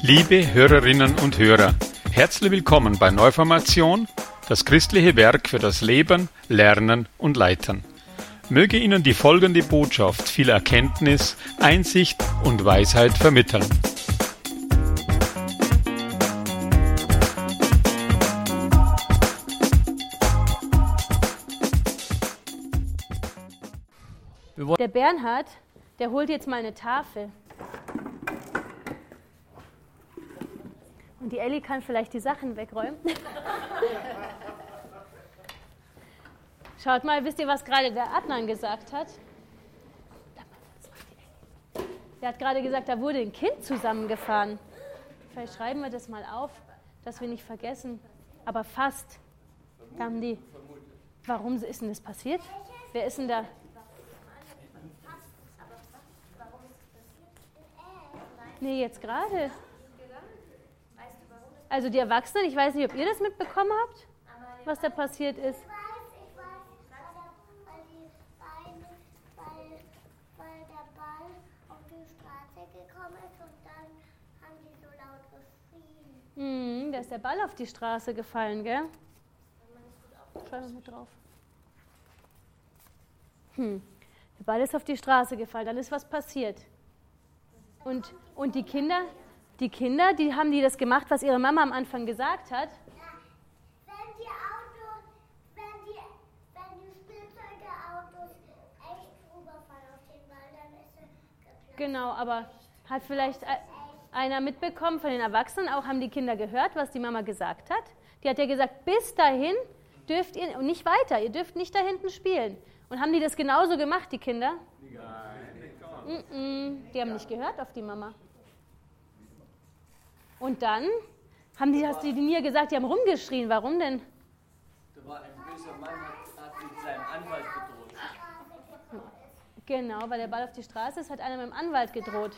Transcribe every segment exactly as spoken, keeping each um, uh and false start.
Liebe Hörerinnen und Hörer, herzlich willkommen bei Neuformation, das christliche Werk für das Leben, Lernen und Leiten. Möge Ihnen die folgende Botschaft viel Erkenntnis, Einsicht und Weisheit vermitteln. Der Bernhard, der holt jetzt mal eine Tafel. Und die Elli kann vielleicht die Sachen wegräumen. Schaut mal, wisst ihr, was gerade der Adnan gesagt hat? Der hat gerade gesagt, da wurde ein Kind zusammengefahren. Vielleicht schreiben wir das mal auf, dass wir nicht vergessen. Aber fast. Da haben die. Warum ist denn das passiert? Wer ist denn da? Nee, jetzt gerade. Also die Erwachsenen, ich weiß nicht, ob ihr das mitbekommen habt, was da passiert ist. Ich weiß, ich weiß, weil, die Beine, weil, weil der Ball auf die Straße gekommen ist und dann haben die so laut geschrien. Hm, da ist der Ball auf die Straße gefallen, gell? Schreib mal mit drauf. Hm, der Ball ist auf die Straße gefallen, dann ist was passiert. Und, und die Kinder, die Kinder, die haben die das gemacht, was ihre Mama am Anfang gesagt hat. Wenn die Autos, wenn die, wenn die Spielzeugeautos echt rüberfallen auf den Ball, dann ist er geplatzt. Genau, aber hat vielleicht einer mitbekommen von den Erwachsenen, auch haben die Kinder gehört, was die Mama gesagt hat. Die hat ja gesagt, bis dahin dürft ihr, und nicht weiter, ihr dürft nicht da hinten spielen. Und haben die das genauso gemacht, die Kinder? Nein. Mm-mm, die haben nicht gehört auf die Mama. Und dann haben die, hast du die mir gesagt, die haben rumgeschrien. Warum denn? Da war ein böser Mann, hat, hat mit seinem Anwalt gedroht. Genau, weil der Ball auf die Straße ist, hat einer mit dem Anwalt gedroht.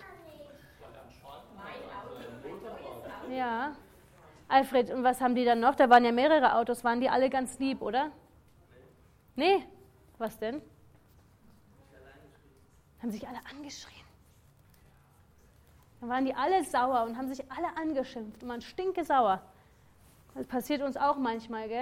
Ja. Alfred, und was haben die dann noch? Da waren ja mehrere Autos. Waren die alle ganz lieb, oder? Nee. Was denn? Haben sich alle angeschrien. Dann waren die alle sauer und haben sich alle angeschimpft und waren stinkesauer. Das passiert uns auch manchmal, gell?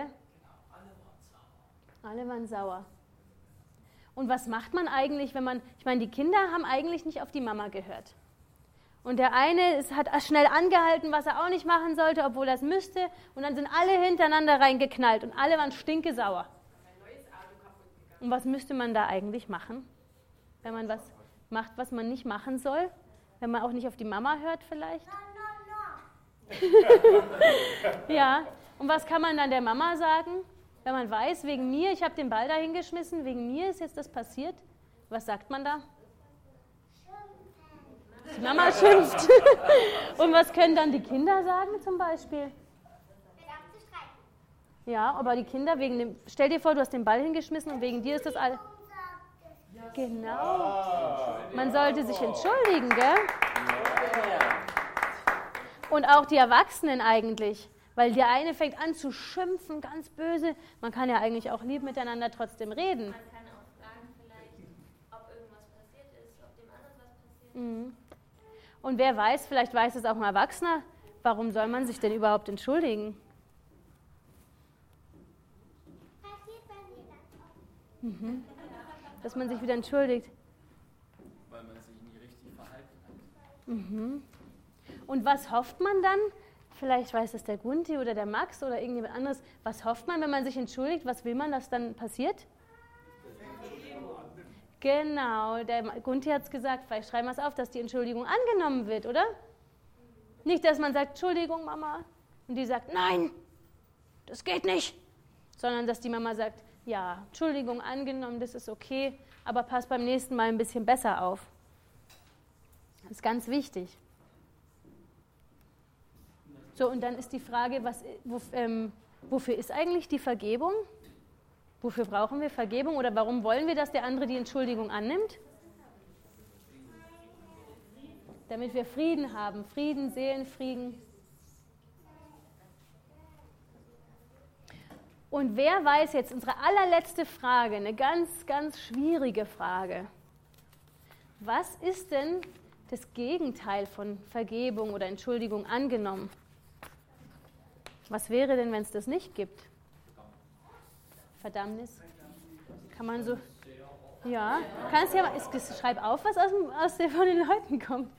Alle waren sauer. Und was macht man eigentlich, wenn man, ich meine, die Kinder haben eigentlich nicht auf die Mama gehört. Und der eine ist, hat schnell angehalten, was er auch nicht machen sollte, obwohl er es müsste. Und dann sind alle hintereinander reingeknallt und alle waren stinkesauer. Und was müsste man da eigentlich machen, wenn man was macht, was man nicht machen soll? Wenn man auch nicht auf die Mama hört vielleicht? No, no, no. Ja, und was kann man dann der Mama sagen, wenn man weiß, wegen mir, ich habe den Ball da hingeschmissen, wegen mir ist jetzt das passiert? Was sagt man da? Die Mama schimpft. Und was können dann die Kinder sagen zum Beispiel? Ja, aber die Kinder wegen dem, stell dir vor, du hast den Ball hingeschmissen und wegen dir ist das alles. Genau. Man sollte sich entschuldigen, gell? Und auch die Erwachsenen eigentlich. Weil der eine fängt an zu schimpfen, ganz böse. Man kann ja eigentlich auch lieb miteinander trotzdem reden. Man kann auch fragen vielleicht, ob irgendwas passiert ist, ob dem anderen was passiert ist. Und wer weiß, vielleicht weiß es auch ein Erwachsener, warum soll man sich denn überhaupt entschuldigen? Mhm. Dass man sich wieder entschuldigt. Weil man sich nie richtig verhalten hat. Mhm. Und was hofft man dann? Vielleicht weiß es der Gunti oder der Max oder irgendjemand anderes. Was hofft man, wenn man sich entschuldigt? Was will man, dass dann passiert? Genau, der Gunti hat es gesagt. Vielleicht schreiben wir es auf, dass die Entschuldigung angenommen wird, oder? Nicht, dass man sagt, Entschuldigung, Mama. Und die sagt, nein, das geht nicht. Sondern, dass die Mama sagt, ja, Entschuldigung, angenommen, das ist okay, aber pass beim nächsten Mal ein bisschen besser auf. Das ist ganz wichtig. So, und dann ist die Frage, was, wo, ähm, wofür ist eigentlich die Vergebung? Wofür brauchen wir Vergebung oder warum wollen wir, dass der andere die Entschuldigung annimmt? Damit wir Frieden haben, Frieden, Seelenfrieden. Und wer weiß jetzt, unsere allerletzte Frage, eine ganz, ganz schwierige Frage. Was ist denn, das Gegenteil von Vergebung oder Entschuldigung angenommen. Was wäre denn, wenn es das nicht gibt? Verdammnis? Kann man so... Ja, kannst ja mal... Schreib auf, was aus, dem, aus der, von den Leuten kommt.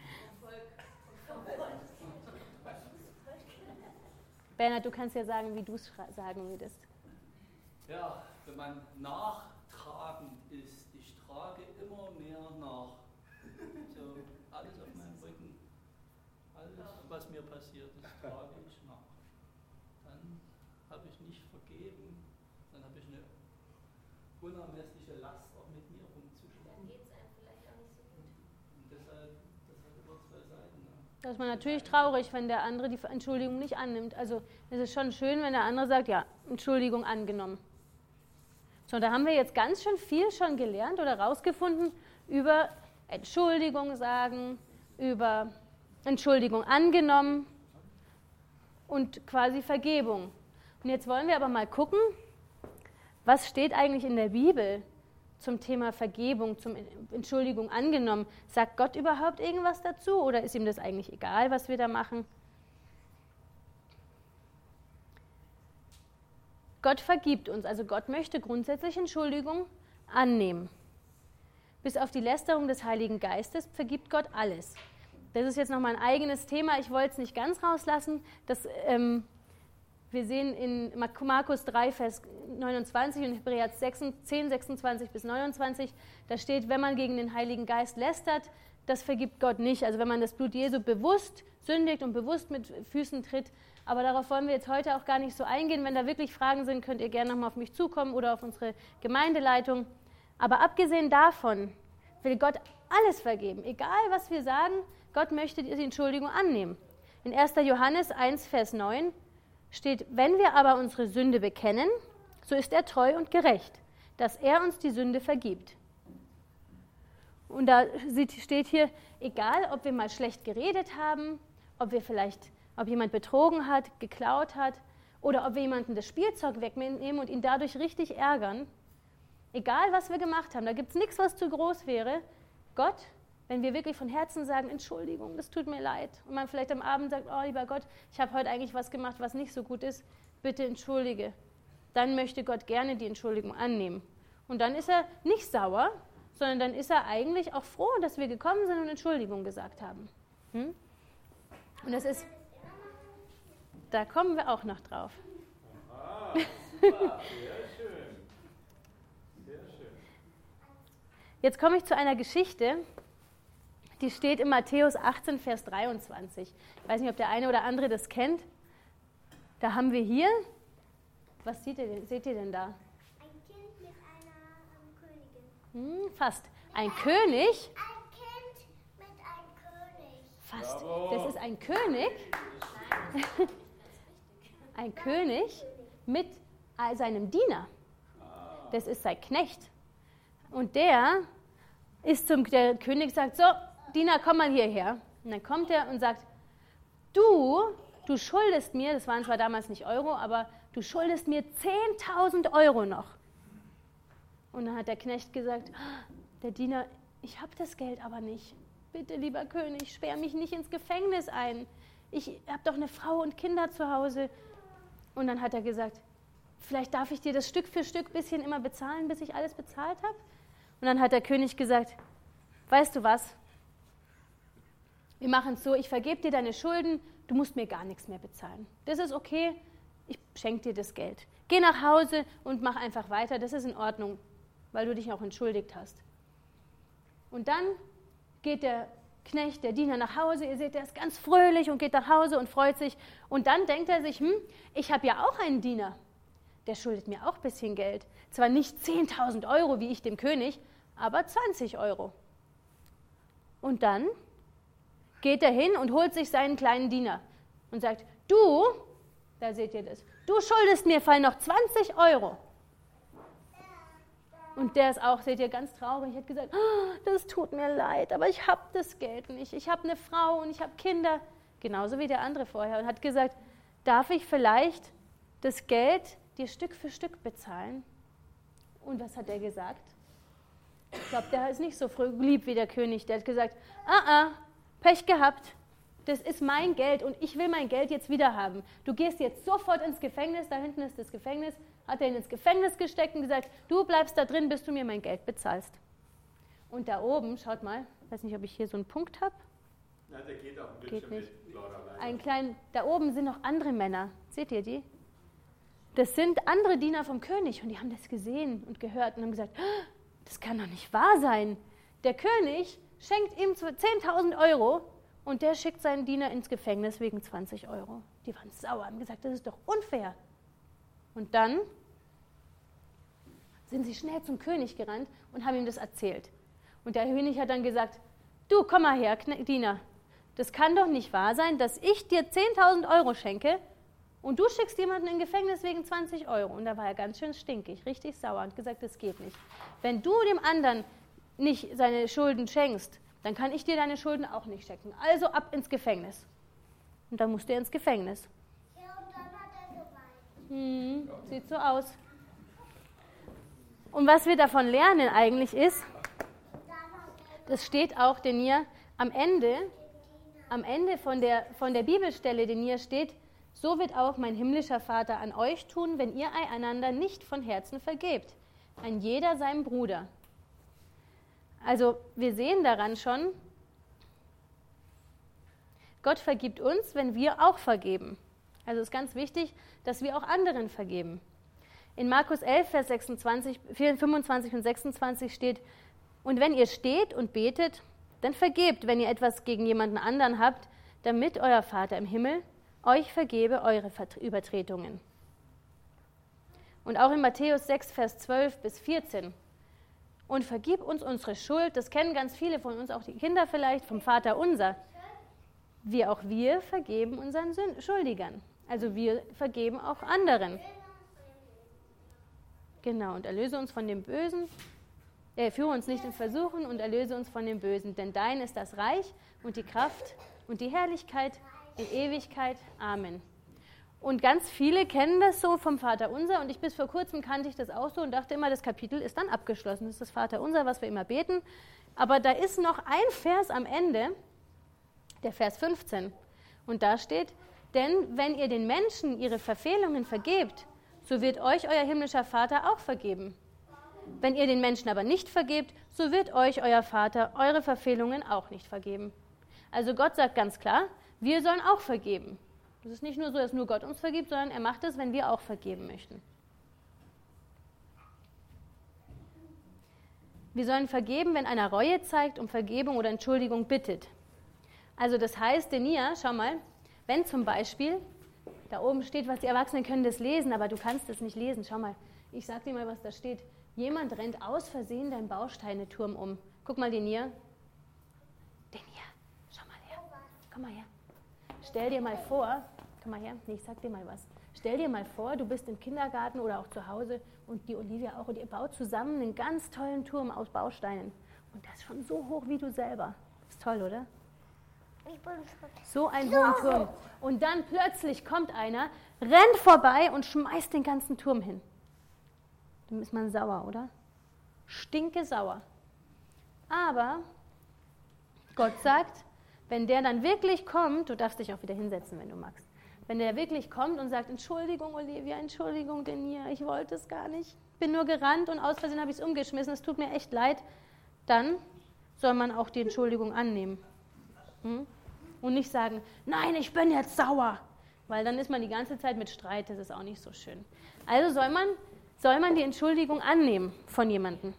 Bernhard, du kannst ja sagen, wie du es sagen würdest. Ja, wenn man nachtragend ist, ich trage immer mehr nach. So, alles auf meinem Rücken, alles, was mir passiert ist, trage ich nach. Dann habe ich nicht vergeben, dann habe ich eine unermessliche Last auch mit mir rumzuschleppen. Dann geht es einem vielleicht auch nicht so gut. Und deshalb, das hat immer zwei Seiten. Ne? Da ist man natürlich traurig, wenn der andere die Entschuldigung nicht annimmt. Also es ist schon schön, wenn der andere sagt, ja, Entschuldigung angenommen. So, da haben wir jetzt ganz schön viel schon gelernt oder rausgefunden über Entschuldigung sagen, über Entschuldigung angenommen und quasi Vergebung. Und jetzt wollen wir aber mal gucken, was steht eigentlich in der Bibel zum Thema Vergebung, zum Entschuldigung angenommen. Sagt Gott überhaupt irgendwas dazu oder ist ihm das eigentlich egal, was wir da machen? Gott vergibt uns, also Gott möchte grundsätzlich Entschuldigung annehmen. Bis auf die Lästerung des Heiligen Geistes vergibt Gott alles. Das ist jetzt nochmal ein eigenes Thema, ich wollte es nicht ganz rauslassen. Das, ähm, wir sehen in Markus drei, Vers neunundzwanzig und Hebräer zehn, sechsundzwanzig bis neunundzwanzig, da steht, wenn man gegen den Heiligen Geist lästert, das vergibt Gott nicht. Also wenn man das Blut Jesu bewusst sündigt und bewusst mit Füßen tritt. Aber darauf wollen wir jetzt heute auch gar nicht so eingehen. Wenn da wirklich Fragen sind, könnt ihr gerne nochmal auf mich zukommen oder auf unsere Gemeindeleitung. Aber abgesehen davon will Gott alles vergeben. Egal, was wir sagen, Gott möchte die Entschuldigung annehmen. In erster Johannes eins, Vers neun steht, wenn wir aber unsere Sünde bekennen, so ist er treu und gerecht, dass er uns die Sünde vergibt. Und da steht hier, egal, ob wir mal schlecht geredet haben, ob wir vielleicht, ob jemand betrogen hat, geklaut hat oder ob wir jemanden das Spielzeug wegnehmen und ihn dadurch richtig ärgern, egal, was wir gemacht haben, da gibt es nichts, was zu groß wäre. Gott, wenn wir wirklich von Herzen sagen, Entschuldigung, das tut mir leid, und man vielleicht am Abend sagt, oh lieber Gott, ich habe heute eigentlich was gemacht, was nicht so gut ist, bitte entschuldige, dann möchte Gott gerne die Entschuldigung annehmen. Und dann ist er nicht sauer, sondern dann ist er eigentlich auch froh, dass wir gekommen sind und Entschuldigung gesagt haben. Hm? Und das ist, da kommen wir auch noch drauf. Ah, super, sehr schön. Sehr schön. Jetzt komme ich zu einer Geschichte, die steht in Matthäus achtzehn, Vers dreiundzwanzig. Ich weiß nicht, ob der eine oder andere das kennt. Da haben wir hier, was seht ihr denn, seht ihr denn da? Ein Kind mit einer ähm, Königin. Hm, fast. Ein König. Ein Kind mit einem König. Fast. Bravo. Das ist ein König. Ein König mit seinem Diener. Das ist sein Knecht. Und der ist zum, der König sagt, so, Diener, komm mal hierher. Und dann kommt er und sagt, du, du schuldest mir, das waren zwar damals nicht Euro, aber du schuldest mir zehntausend Euro noch. Und dann hat der Knecht gesagt, der Diener, ich habe das Geld aber nicht. Bitte, lieber König, sperr mich nicht ins Gefängnis ein. Ich habe doch eine Frau und Kinder zu Hause. Und dann hat er gesagt, vielleicht darf ich dir das Stück für Stück bisschen immer bezahlen, bis ich alles bezahlt habe. Und dann hat der König gesagt, weißt du was, wir machen es so, ich vergebe dir deine Schulden, du musst mir gar nichts mehr bezahlen. Das ist okay, ich schenke dir das Geld. Geh nach Hause und mach einfach weiter, das ist in Ordnung, weil du dich auch entschuldigt hast. Und dann geht der Knecht, der Diener nach Hause, ihr seht, der ist ganz fröhlich und geht nach Hause und freut sich. Und dann denkt er sich, hm, ich habe ja auch einen Diener, der schuldet mir auch ein bisschen Geld. Zwar nicht zehntausend Euro wie ich dem König, aber zwanzig Euro. Und dann geht er hin und holt sich seinen kleinen Diener und sagt, du, da seht ihr das, du schuldest mir Fall noch zwanzig Euro. Und der ist auch, seht ihr, ganz traurig, hat gesagt, oh, das tut mir leid, aber ich habe das Geld nicht. Ich habe eine Frau und ich habe Kinder, genauso wie der andere vorher. Und hat gesagt, darf ich vielleicht das Geld dir Stück für Stück bezahlen? Und was hat er gesagt? Ich glaube, der ist nicht so lieb wie der König. Der hat gesagt, ah, ah, Pech gehabt, das ist mein Geld und ich will mein Geld jetzt wieder haben. Du gehst jetzt sofort ins Gefängnis, da hinten ist das Gefängnis, hat er ihn ins Gefängnis gesteckt und gesagt, du bleibst da drin, bis du mir mein Geld bezahlst. Und da oben, schaut mal, ich weiß nicht, ob ich hier so einen Punkt habe. Nein, der geht auf dem Geht Bildschirm nicht. nicht. Laura, leider. Ein klein, da oben sind noch andere Männer. Seht ihr die? Das sind andere Diener vom König und die haben das gesehen und gehört und haben gesagt, das kann doch nicht wahr sein. Der König schenkt ihm zehntausend Euro und der schickt seinen Diener ins Gefängnis wegen zwanzig Euro. Die waren sauer, haben gesagt, das ist doch unfair. Und dann sind sie schnell zum König gerannt und haben ihm das erzählt. Und der König hat dann gesagt, du, komm mal her, Diener, das kann doch nicht wahr sein, dass ich dir zehntausend Euro schenke und du schickst jemanden in Gefängnis wegen zwanzig Euro. Und da war er ganz schön stinkig, richtig sauer und gesagt, das geht nicht. Wenn du dem anderen nicht seine Schulden schenkst, dann kann ich dir deine Schulden auch nicht schenken. Also ab ins Gefängnis. Und dann musst du ins Gefängnis. Ja, und dann hat er geweint. Hm, sieht so aus. Und was wir davon lernen eigentlich ist, das steht auch, denn hier am Ende, am Ende von der, von der Bibelstelle, denn hier steht, so wird auch mein himmlischer Vater an euch tun, wenn ihr einander nicht von Herzen vergebt. Ein jeder seinem Bruder. Also wir sehen daran schon, Gott vergibt uns, wenn wir auch vergeben. Also es ist ganz wichtig, dass wir auch anderen vergeben. In Markus elf, Vers sechsundzwanzig, fünfundzwanzig und sechsundzwanzig steht, und wenn ihr steht und betet, dann vergebt, wenn ihr etwas gegen jemanden anderen habt, damit euer Vater im Himmel euch vergebe eure Übertretungen. Und auch in Matthäus sechs, Vers zwölf bis vierzehn. Und vergib uns unsere Schuld, das kennen ganz viele von uns, auch die Kinder vielleicht, vom Vater unser. Wie auch wir vergeben unseren Schuldigern. Also wir vergeben auch anderen. Genau, und erlöse uns von dem Bösen, äh, führe uns nicht in Versuchen und erlöse uns von dem Bösen, denn dein ist das Reich und die Kraft und die Herrlichkeit in Ewigkeit. Amen. Und ganz viele kennen das so vom Vater Unser und ich bis vor kurzem kannte ich das auch so und dachte immer, das Kapitel ist dann abgeschlossen. Das ist das Vater Unser, was wir immer beten. Aber da ist noch ein Vers am Ende, der Vers fünfzehn. Und da steht, denn wenn ihr den Menschen ihre Verfehlungen vergebt, so wird euch euer himmlischer Vater auch vergeben. Wenn ihr den Menschen aber nicht vergebt, so wird euch euer Vater eure Verfehlungen auch nicht vergeben. Also Gott sagt ganz klar, wir sollen auch vergeben. Es ist nicht nur so, dass nur Gott uns vergibt, sondern er macht es, wenn wir auch vergeben möchten. Wir sollen vergeben, wenn einer Reue zeigt, um Vergebung oder Entschuldigung bittet. Also das heißt, Denia, schau mal, wenn zum Beispiel, da oben steht, was die Erwachsenen können das lesen, aber du kannst es nicht lesen. Schau mal, ich sag dir mal, was da steht. Jemand rennt aus Versehen deinen Bausteineturm um. Guck mal, Denia. Denia, schau mal her. Komm mal her. Stell dir mal vor, komm mal her, nee, ich sag dir mal was. Stell dir mal vor, du bist im Kindergarten oder auch zu Hause und die Olivia auch und ihr baut zusammen einen ganz tollen Turm aus Bausteinen. Und das ist schon so hoch wie du selber. Ist toll, oder? Ich bin schon So einen hohen Turm. Und dann plötzlich kommt einer, rennt vorbei und schmeißt den ganzen Turm hin. Dann ist man sauer, oder? Stinke sauer. Aber Gott sagt, wenn der dann wirklich kommt, du darfst dich auch wieder hinsetzen, wenn du magst. Wenn der wirklich kommt und sagt, Entschuldigung, Olivia, Entschuldigung, Denia, ich wollte es gar nicht. Bin nur gerannt und aus Versehen habe ich es umgeschmissen, es tut mir echt leid. Dann soll man auch die Entschuldigung annehmen. Hm? Und nicht sagen, nein, ich bin jetzt sauer. Weil dann ist man die ganze Zeit mit Streit, das ist auch nicht so schön. Also soll man, soll man die Entschuldigung annehmen von jemandem.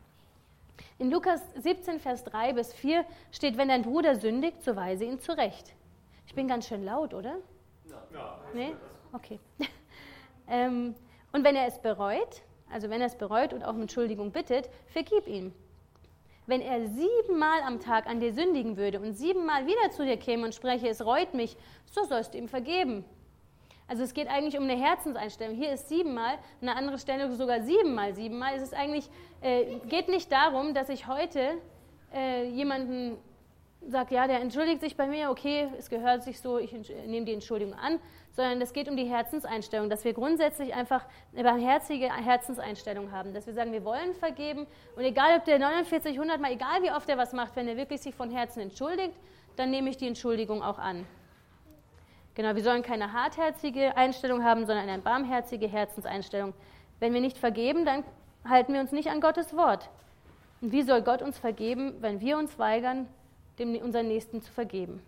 In Lukas siebzehn, Vers drei bis vier steht, wenn dein Bruder sündigt, so weise ihn zurecht. Ich bin ganz schön laut, oder? Ja. Nee? Okay. ähm, und wenn er es bereut, also wenn er es bereut und auch um Entschuldigung bittet, vergib ihm. Wenn er siebenmal am Tag an dir sündigen würde und siebenmal wieder zu dir käme und spreche, es reut mich, so sollst du ihm vergeben. Also es geht eigentlich um eine Herzenseinstellung. Hier ist siebenmal, an einer anderen Stelle sogar siebenmal siebenmal. Es ist eigentlich, äh, geht nicht darum, dass ich heute äh, jemanden sage, ja, der entschuldigt sich bei mir, okay, es gehört sich so, ich nehme die Entschuldigung an, sondern es geht um die Herzenseinstellung, dass wir grundsätzlich einfach eine barmherzige Herzenseinstellung haben, dass wir sagen, wir wollen vergeben und egal, ob der neunundvierzig, hundert Mal, egal wie oft er was macht, wenn er wirklich sich von Herzen entschuldigt, dann nehme ich die Entschuldigung auch an. Genau, wir sollen keine hartherzige Einstellung haben, sondern eine barmherzige Herzenseinstellung. Wenn wir nicht vergeben, dann halten wir uns nicht an Gottes Wort. Und wie soll Gott uns vergeben, wenn wir uns weigern, dem unseren Nächsten zu vergeben?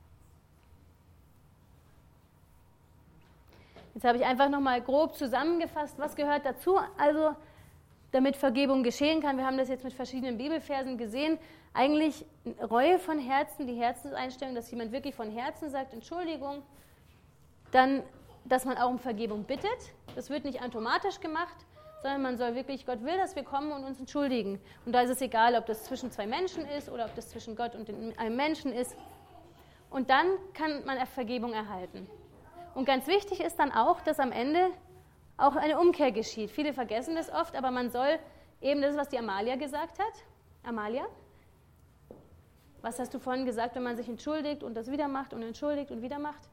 Jetzt habe ich einfach nochmal grob zusammengefasst, was gehört dazu, also damit Vergebung geschehen kann. Wir haben das jetzt mit verschiedenen Bibelversen gesehen. Eigentlich Reue von Herzen, die Herzenseinstellung, dass jemand wirklich von Herzen sagt, Entschuldigung. Dann, dass man auch um Vergebung bittet. Das wird nicht automatisch gemacht, sondern man soll wirklich, Gott will, dass wir kommen und uns entschuldigen. Und da ist es egal, ob das zwischen zwei Menschen ist oder ob das zwischen Gott und einem Menschen ist. Und dann kann man Vergebung erhalten. Und ganz wichtig ist dann auch, dass am Ende auch eine Umkehr geschieht. Viele vergessen das oft, aber man soll eben das, was die Amalia gesagt hat. Amalia? Was hast du vorhin gesagt, wenn man sich entschuldigt und das wieder macht und entschuldigt und wieder macht?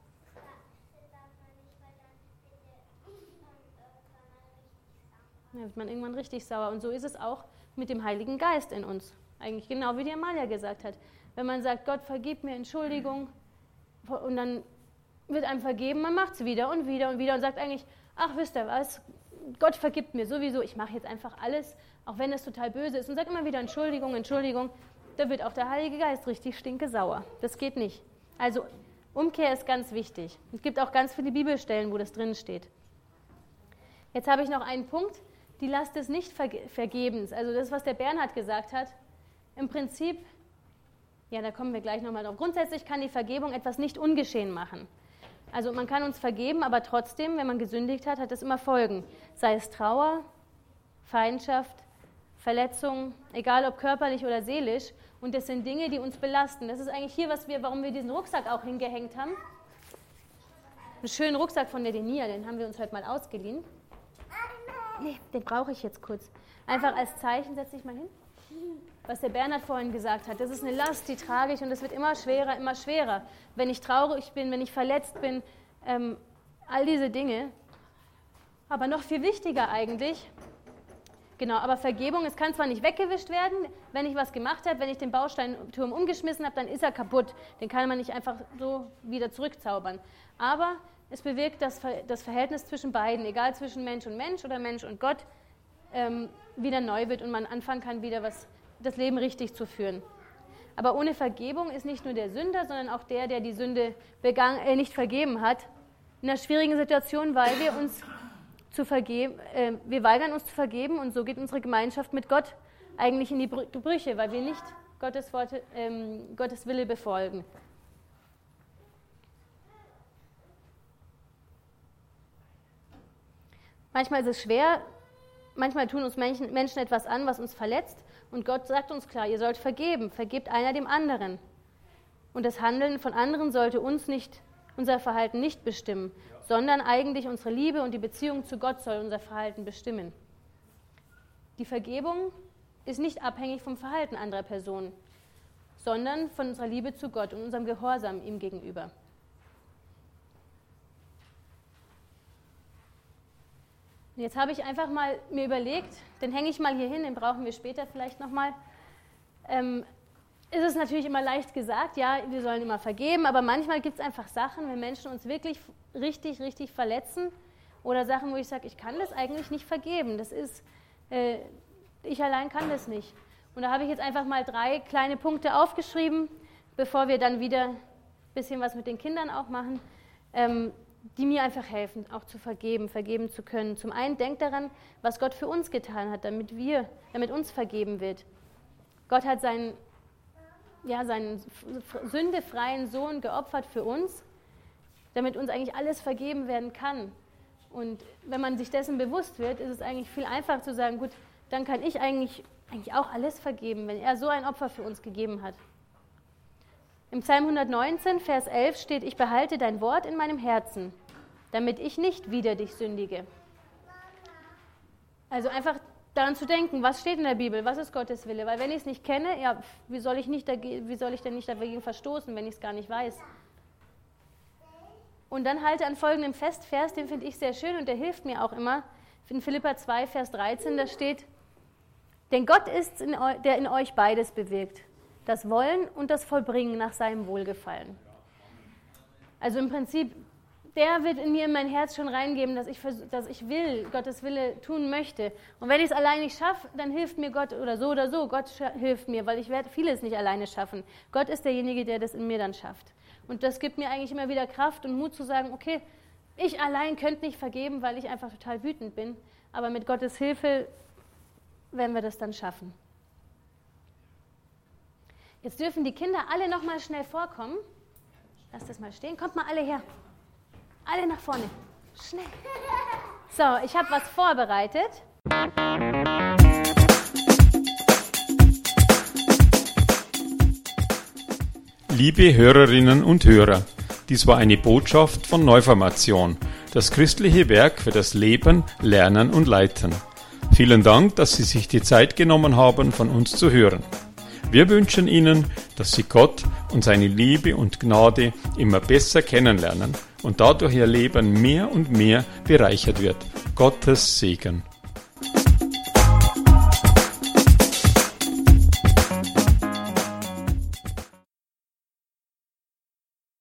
Da wird man irgendwann richtig sauer. Und so ist es auch mit dem Heiligen Geist in uns. Eigentlich genau wie die Amalia gesagt hat. Wenn man sagt, Gott, vergib mir, Entschuldigung, und dann wird einem vergeben, man macht es wieder und wieder und wieder und sagt eigentlich, ach, wisst ihr was, Gott vergibt mir sowieso, ich mache jetzt einfach alles, auch wenn es total böse ist, und sagt immer wieder Entschuldigung, Entschuldigung, da wird auch der Heilige Geist richtig stinkesauer. Das geht nicht. Also Umkehr ist ganz wichtig. Es gibt auch ganz viele Bibelstellen, wo das drin steht. Jetzt habe ich noch einen Punkt, die Last des Nicht-Vergebens, also das, was der Bernhard gesagt hat, im Prinzip, ja, da kommen wir gleich nochmal drauf, grundsätzlich kann die Vergebung etwas nicht ungeschehen machen. Also man kann uns vergeben, aber trotzdem, wenn man gesündigt hat, hat das immer Folgen. Sei es Trauer, Feindschaft, Verletzung, egal ob körperlich oder seelisch. Und das sind Dinge, die uns belasten. Das ist eigentlich hier, was wir, warum wir diesen Rucksack auch hingehängt haben. Einen schönen Rucksack von der Denia, den haben wir uns heute mal ausgeliehen. Nee, den brauche ich jetzt kurz. Einfach als Zeichen, setz dich mal hin. Was der Bernhard vorhin gesagt hat, das ist eine Last, die trage ich und es wird immer schwerer, immer schwerer. Wenn ich traurig bin, wenn ich verletzt bin, ähm, all diese Dinge. Aber noch viel wichtiger eigentlich, genau, aber Vergebung, es kann zwar nicht weggewischt werden, wenn ich was gemacht habe, wenn ich den Bausteinturm umgeschmissen habe, dann ist er kaputt. Den kann man nicht einfach so wieder zurückzaubern. Aber es bewirkt, dass das Verhältnis zwischen beiden, egal zwischen Mensch und Mensch oder Mensch und Gott, ähm, wieder neu wird und man anfangen kann, wieder was das Leben richtig zu führen. Aber ohne Vergebung ist nicht nur der Sünder, sondern auch der, der die Sünde begangen, äh, nicht vergeben hat, in einer schwierigen Situation, weil wir uns zu vergeben, äh, wir weigern uns zu vergeben und so geht unsere Gemeinschaft mit Gott eigentlich in die Brüche, weil wir nicht Gottes Worte, ähm, Gottes Wille befolgen. Manchmal ist es schwer, manchmal tun uns Menschen, Menschen etwas an, was uns verletzt. Und Gott sagt uns klar, ihr sollt vergeben, vergebt einer dem anderen. Und das Handeln von anderen sollte uns nicht, unser Verhalten nicht bestimmen, sondern eigentlich unsere Liebe und die Beziehung zu Gott soll unser Verhalten bestimmen. Die Vergebung ist nicht abhängig vom Verhalten anderer Personen, sondern von unserer Liebe zu Gott und unserem Gehorsam ihm gegenüber. Jetzt habe ich einfach mal mir überlegt, den hänge ich mal hier hin, den brauchen wir später vielleicht nochmal. Ähm, ist es natürlich immer leicht gesagt, ja, wir sollen immer vergeben, aber manchmal gibt es einfach Sachen, wenn Menschen uns wirklich richtig, richtig verletzen oder Sachen, wo ich sage, ich kann das eigentlich nicht vergeben, das ist, äh, ich allein kann das nicht. Und da habe ich jetzt einfach mal drei kleine Punkte aufgeschrieben, bevor wir dann wieder ein bisschen was mit den Kindern auch machen, ähm, die mir einfach helfen, auch zu vergeben, vergeben zu können. Zum einen, denkt daran, was Gott für uns getan hat, damit wir, damit uns vergeben wird. Gott hat seinen, ja, seinen sündefreien Sohn geopfert für uns, damit uns eigentlich alles vergeben werden kann. Und wenn man sich dessen bewusst wird, ist es eigentlich viel einfacher zu sagen, gut, dann kann ich eigentlich, eigentlich auch alles vergeben, wenn er so ein Opfer für uns gegeben hat. Im Psalm hundertneunzehn, Vers elf steht, ich behalte dein Wort in meinem Herzen, damit ich nicht wider dich sündige. Also einfach daran zu denken, was steht in der Bibel, was ist Gottes Wille? Weil wenn ich es nicht kenne, ja, wie soll ich, nicht dagegen, wie soll ich denn nicht dagegen verstoßen, wenn ich es gar nicht weiß? Und dann halte an folgendem fest, Vers, den finde ich sehr schön und der hilft mir auch immer. In Philipper zwei, Vers dreizehn, da steht, denn Gott ist, in eu- der in euch beides bewirkt, Das Wollen und das Vollbringen nach seinem Wohlgefallen. Also im Prinzip, der wird in mir in mein Herz schon reingeben, dass ich, dass ich will, Gottes Wille tun möchte. Und wenn ich es allein nicht schaffe, dann hilft mir Gott oder so oder so. Gott hilft mir, weil ich werde vieles nicht alleine schaffen. Gott ist derjenige, der das in mir dann schafft. Und das gibt mir eigentlich immer wieder Kraft und Mut zu sagen, okay, ich allein könnte nicht vergeben, weil ich einfach total wütend bin. Aber mit Gottes Hilfe werden wir das dann schaffen. Jetzt dürfen die Kinder alle noch mal schnell vorkommen. Lass das mal stehen. Kommt mal alle her. Alle nach vorne. Schnell. So, ich habe was vorbereitet. Liebe Hörerinnen und Hörer, dies war eine Botschaft von Neuformation, das christliche Werk für das Leben, Lernen und Leiten. Vielen Dank, dass Sie sich die Zeit genommen haben, von uns zu hören. Wir wünschen Ihnen, dass Sie Gott und seine Liebe und Gnade immer besser kennenlernen und dadurch Ihr Leben mehr und mehr bereichert wird. Gottes Segen.